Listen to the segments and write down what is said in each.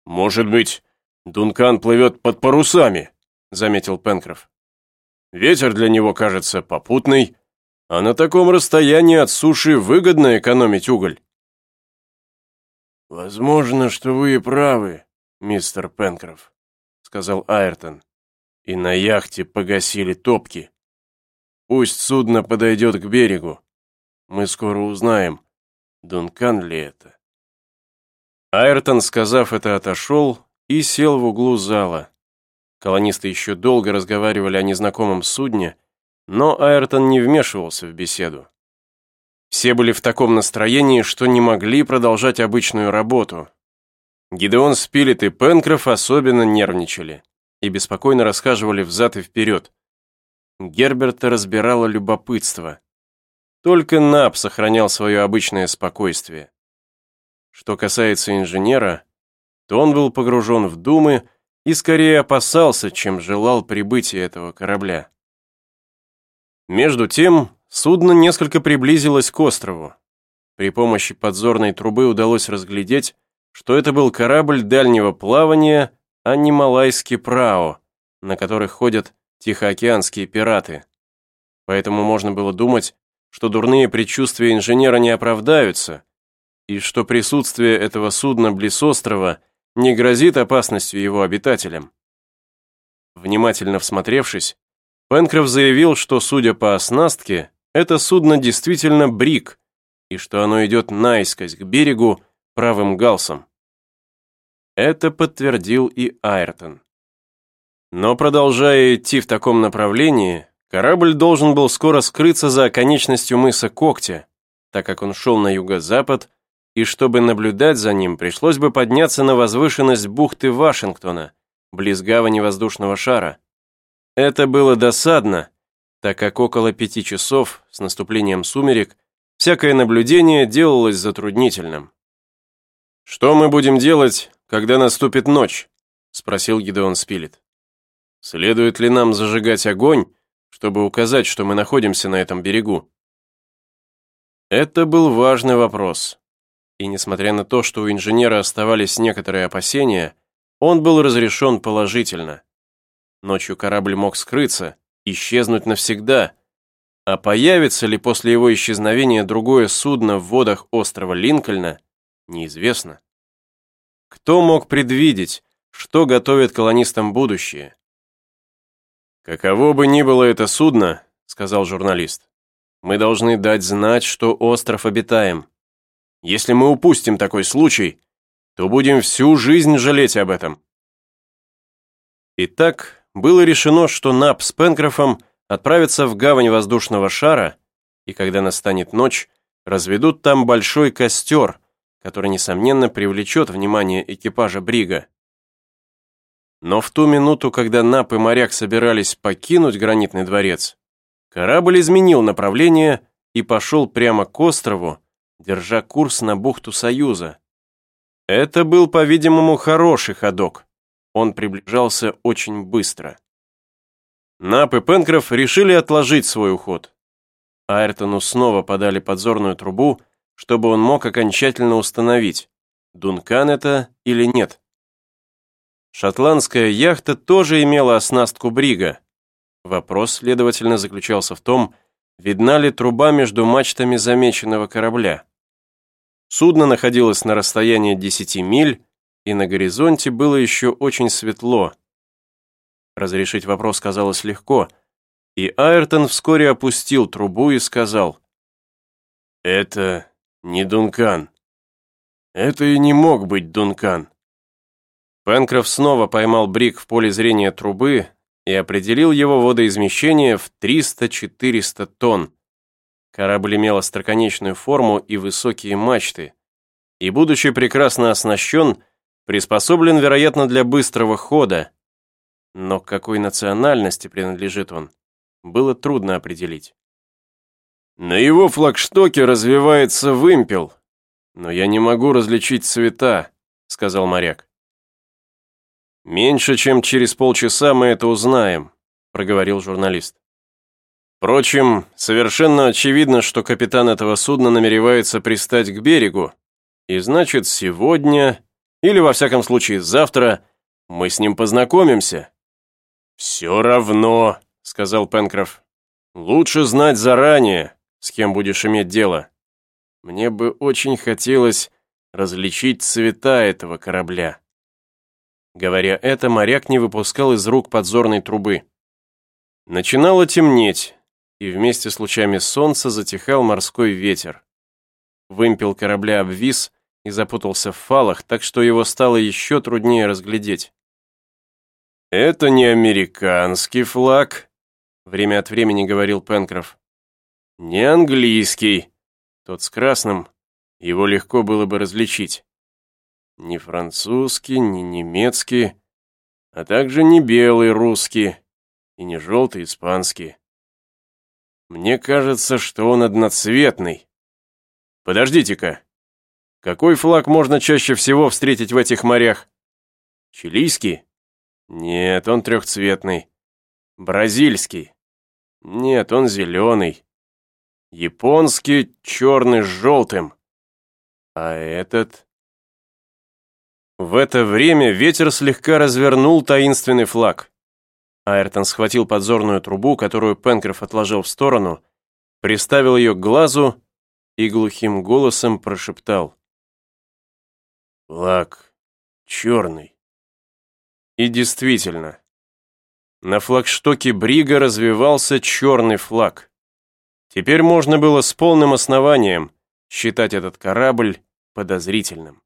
«Может быть, Дункан плывет под парусами», — заметил Пенкроф. «Ветер для него кажется попутный, а на таком расстоянии от суши выгодно экономить уголь». «Возможно, что вы и правы, мистер Пенкроф», — сказал Айртон. «И на яхте погасили топки. Пусть судно подойдет к берегу. Мы скоро узнаем, Дункан ли это». Айртон, сказав это, отошел и сел в углу зала. Колонисты еще долго разговаривали о незнакомом судне, но Айртон не вмешивался в беседу. Все были в таком настроении, что не могли продолжать обычную работу. Гидеон Спилет и Пенкроф особенно нервничали и беспокойно расхаживали взад и вперед. Герберта разбирало любопытство. Только Наб сохранял свое обычное спокойствие. Что касается инженера, то он был погружен в думы и скорее опасался, чем желал прибытия этого корабля. Между тем, судно несколько приблизилось к острову. При помощи подзорной трубы удалось разглядеть, что это был корабль дальнего плавания, а не малайский прау, на которых ходят тихоокеанские пираты. Поэтому можно было думать, что дурные предчувствия инженера не оправдаются, и что присутствие этого судна близ острова не грозит опасностью его обитателям. Внимательно всмотревшись, Пенкроф заявил, что, судя по оснастке, это судно действительно бриг, и что оно идет наискось к берегу правым галсом. Это подтвердил и Айртон. Но продолжая идти в таком направлении, корабль должен был скоро скрыться за оконечностью мыса Когтя, так как он шел на юго-запад, и чтобы наблюдать за ним, пришлось бы подняться на возвышенность бухты Вашингтона, близ гавани воздушного шара. Это было досадно, так как около 5 часов, с наступлением сумерек, всякое наблюдение делалось затруднительным. «Что мы будем делать, когда наступит ночь?» — спросил Гидеон Спилет. «Следует ли нам зажигать огонь, чтобы указать, что мы находимся на этом берегу?» Это был важный вопрос. И несмотря на то, что у инженера оставались некоторые опасения, он был разрешен положительно. Ночью корабль мог скрыться, исчезнуть навсегда, а появится ли после его исчезновения другое судно в водах острова Линкольна, неизвестно. Кто мог предвидеть, что готовит колонистам будущее? «Каково бы ни было это судно, — сказал журналист, — мы должны дать знать, что остров обитаем. Если мы упустим такой случай, то будем всю жизнь жалеть об этом». Итак, было решено, что Наб с Пенкрофом отправятся в гавань воздушного шара, и когда настанет ночь, разведут там большой костер, который, несомненно, привлечет внимание экипажа брига. Но в ту минуту, когда Наб и моряк собирались покинуть гранитный дворец, корабль изменил направление и пошел прямо к острову, держа курс на бухту Союза. Это был, по-видимому, хороший ходок. Он приближался очень быстро. Наб и Пенкроф решили отложить свой уход. Айртону снова подали подзорную трубу, чтобы он мог окончательно установить, Дункан это или нет. Шотландская яхта тоже имела оснастку брига. Вопрос, следовательно, заключался в том, видна ли труба между мачтами замеченного корабля. Судно находилось на расстоянии 10 миль, и на горизонте было еще очень светло. Разрешить вопрос казалось легко, и Айртон вскоре опустил трубу и сказал: «Это не Дункан. Это и не мог быть Дункан». Пенкроф снова поймал бриг в поле зрения трубы и определил его водоизмещение в 300-400 тонн. Корабль имел остроконечную форму и высокие мачты, и, будучи прекрасно оснащен, приспособлен, вероятно, для быстрого хода. Но к какой национальности принадлежит он, было трудно определить. «На его флагштоке развивается вымпел, но я не могу различить цвета», — сказал моряк. «Меньше чем через полчаса мы это узнаем», — проговорил журналист. «Впрочем, совершенно очевидно, что капитан этого судна намеревается пристать к берегу, и значит, сегодня Или, во всяком случае, завтра мы с ним познакомимся». «Все равно», — сказал Пенкроф. «Лучше знать заранее, с кем будешь иметь дело. Мне бы очень хотелось различить цвета этого корабля». Говоря это, моряк не выпускал из рук подзорной трубы. Начинало темнеть, и вместе с лучами солнца затихал морской ветер. Вымпел корабля обвис и запутался в фалах, так что его стало еще труднее разглядеть. «Это не американский флаг», — время от времени говорил Пенкроф. «Не английский, тот с красным, его легко было бы различить. Не французский, не немецкий, а также не белый русский и не желтый испанский. Мне кажется, что он одноцветный. Подождите-ка, какой флаг можно чаще всего встретить в этих морях? Чилийский? Нет, он трехцветный. Бразильский? Нет, он зеленый. Японский черный с желтым. А этот...» В это время ветер слегка развернул таинственный флаг. Айртон схватил подзорную трубу, которую Пенкроф отложил в сторону, приставил ее к глазу и глухим голосом прошептал: «Флаг черный». И действительно, на флагштоке брига развивался черный флаг. Теперь можно было с полным основанием считать этот корабль подозрительным.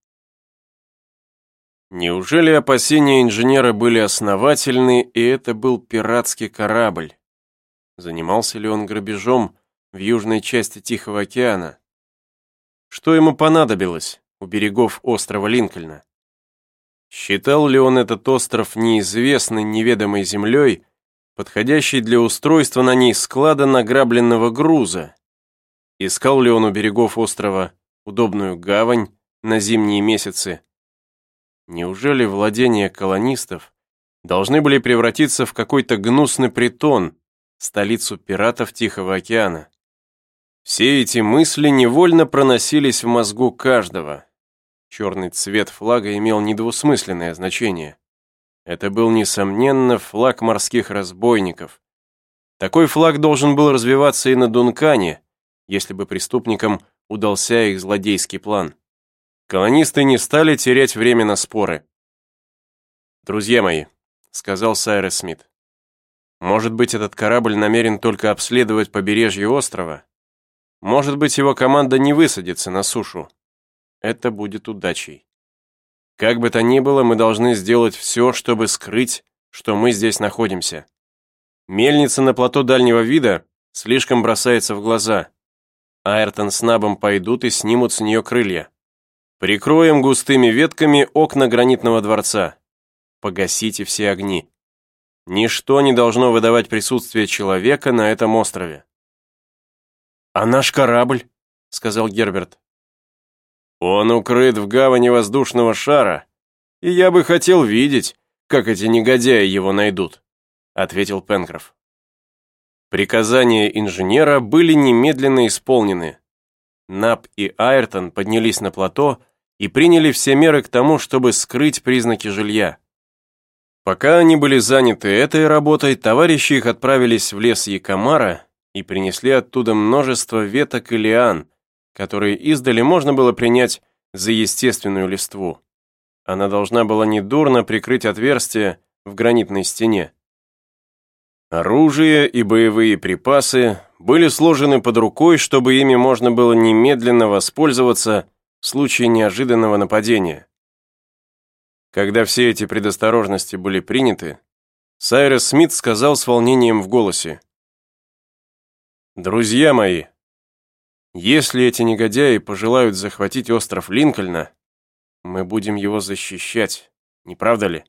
Неужели опасения инженера были основательны, и это был пиратский корабль? Занимался ли он грабежом в южной части Тихого океана? Что ему понадобилось у берегов острова Линкольна? Считал ли он этот остров неизвестной неведомой землей, подходящей для устройства на ней склада награбленного груза? Искал ли он у берегов острова удобную гавань на зимние месяцы? Неужели владения колонистов должны были превратиться в какой-то гнусный притон, столицу пиратов Тихого океана? Все эти мысли невольно проносились в мозгу каждого. Черный цвет флага имел недвусмысленное значение. Это был, несомненно, флаг морских разбойников. Такой флаг должен был развиваться и на Дункане, если бы преступникам удался их злодейский план. Колонисты не стали терять время на споры. «Друзья мои», — сказал Сайрес Смит, «может быть, этот корабль намерен только обследовать побережье острова? Может быть, его команда не высадится на сушу? Это будет удачей. Как бы то ни было, мы должны сделать все, чтобы скрыть, что мы здесь находимся. Мельница на плато дальнего вида слишком бросается в глаза. Айртон с Набом пойдут и снимут с нее крылья. Прикроем густыми ветками окна гранитного дворца. Погасите все огни. Ничто не должно выдавать присутствие человека на этом острове». «А наш корабль?» — сказал Герберт. «Он укрыт в гавани воздушного шара, и я бы хотел видеть, как эти негодяи его найдут», — ответил Пенкроф. Приказания инженера были немедленно исполнены. Наб и Айртон поднялись на плато и приняли все меры к тому, чтобы скрыть признаки жилья. Пока они были заняты этой работой, товарищи их отправились в лес Якомара и принесли оттуда множество веток и лиан, которые издали можно было принять за естественную листву. Она должна была недурно прикрыть отверстие в гранитной стене. Оружие и боевые припасы были сложены под рукой, чтобы ими можно было немедленно воспользоваться в случае неожиданного нападения. Когда все эти предосторожности были приняты, Сайрес Смит сказал с волнением в голосе: «Друзья мои, если эти негодяи пожелают захватить остров Линкольна, мы будем его защищать, не правда ли?»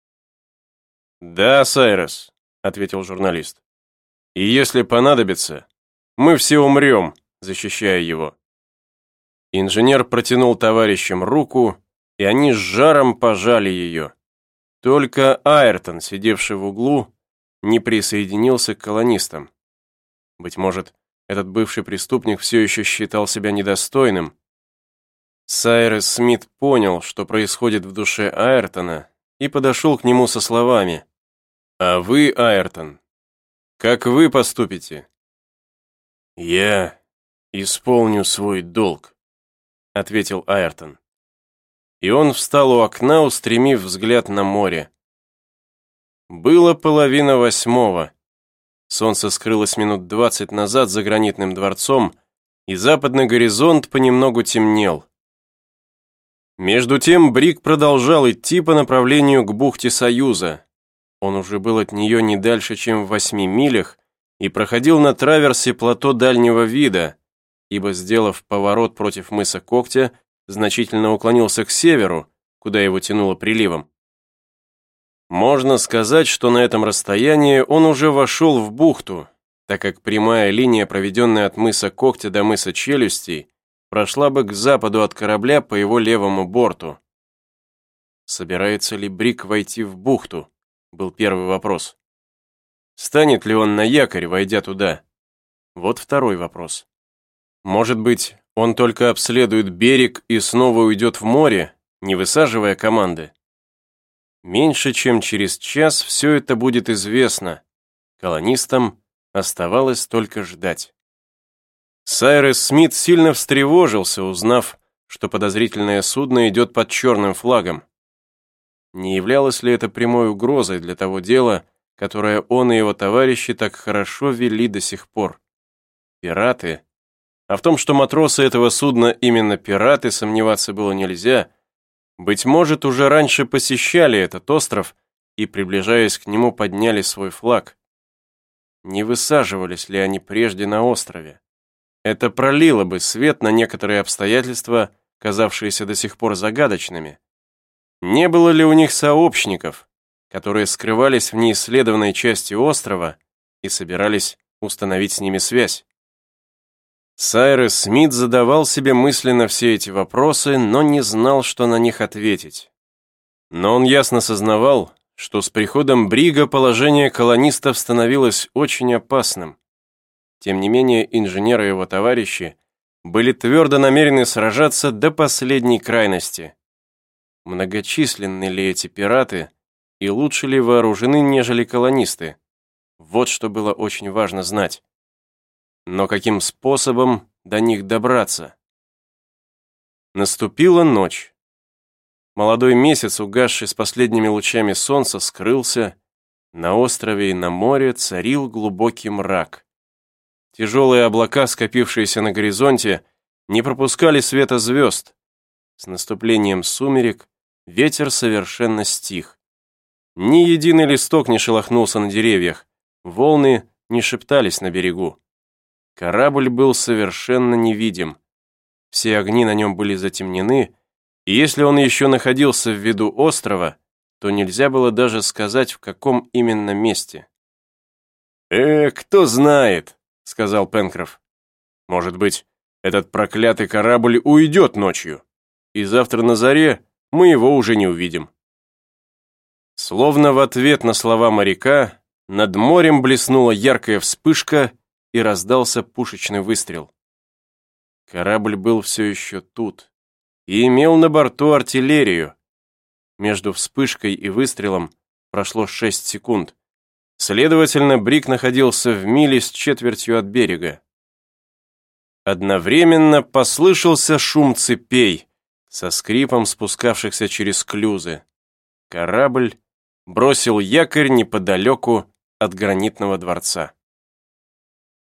«Да, Сайрес», — ответил журналист. «И если понадобится, мы все умрем, защищая его». Инженер протянул товарищам руку, и они с жаром пожали ее. Только Айртон, сидевший в углу, не присоединился к колонистам. Быть может, этот бывший преступник все еще считал себя недостойным. Сайрес Смит понял, что происходит в душе Айртона, и подошел к нему со словами: «А вы, Айртон, как вы поступите?» «Я исполню свой долг», — ответил Айртон. И он встал у окна, устремив взгляд на море. Было 7:30. Солнце скрылось минут 20 назад за гранитным дворцом, и западный горизонт понемногу темнел. Между тем Брик продолжал идти по направлению к бухте Союза. Он уже был от нее не дальше, чем в 8 милях, и проходил на траверсе плато дальнего вида, ибо, сделав поворот против мыса Когтя, значительно уклонился к северу, куда его тянуло приливом. Можно сказать, что на этом расстоянии он уже вошел в бухту, так как прямая линия, проведенная от мыса Когтя до мыса Челюстей, прошла бы к западу от корабля по его левому борту. Собирается ли Брик войти в бухту? Был первый вопрос. Станет ли он на якорь, войдя туда? Вот второй вопрос. Может быть, он только обследует берег и снова уйдет в море, не высаживая команды? Меньше чем через час все это будет известно. Колонистам оставалось только ждать. Сайрес Смит сильно встревожился, узнав, что подозрительное судно идет под черным флагом. Не являлось ли это прямой угрозой для того дела, которое он и его товарищи так хорошо вели до сих пор? Пираты? А в том, что матросы этого судна именно пираты, сомневаться было нельзя. Быть может, уже раньше посещали этот остров и, приближаясь к нему, подняли свой флаг. Не высаживались ли они прежде на острове? Это пролило бы свет на некоторые обстоятельства, казавшиеся до сих пор загадочными. Не было ли у них сообщников, которые скрывались в неисследованной части острова и собирались установить с ними связь? Сайрес Смит задавал себе мысленно все эти вопросы, но не знал, что на них ответить. Но он ясно сознавал, что с приходом Брига положение колонистов становилось очень опасным. Тем не менее, инженеры и его товарищи были твердо намерены сражаться до последней крайности. Многочисленны ли эти пираты и лучше ли вооружены, нежели колонисты? Вот что было очень важно знать. Но каким способом до них добраться? Наступила ночь. Молодой месяц, угасший с последними лучами солнца, скрылся. На острове и на море царил глубокий мрак. Тяжелые облака, скопившиеся на горизонте, не пропускали света звезд. С наступлением сумерек ветер совершенно стих. Ни единый листок не шелохнулся на деревьях, волны не шептались на берегу. Корабль был совершенно невидим. Все огни на нем были затемнены, и если он еще находился в виду острова, то нельзя было даже сказать, в каком именно месте. Кто знает», — сказал Пенкроф. «Может быть, этот проклятый корабль уйдет ночью, и завтра на заре мы его уже не увидим». Словно в ответ на слова моряка, над морем блеснула яркая вспышка, и раздался пушечный выстрел. Корабль был все еще тут и имел на борту артиллерию. Между вспышкой и выстрелом прошло 6 секунд. Следовательно, Брик находился в миле с четвертью от берега. Одновременно послышался шум цепей, со скрипом спускавшихся через клюзы. Корабль бросил якорь неподалеку от гранитного дворца.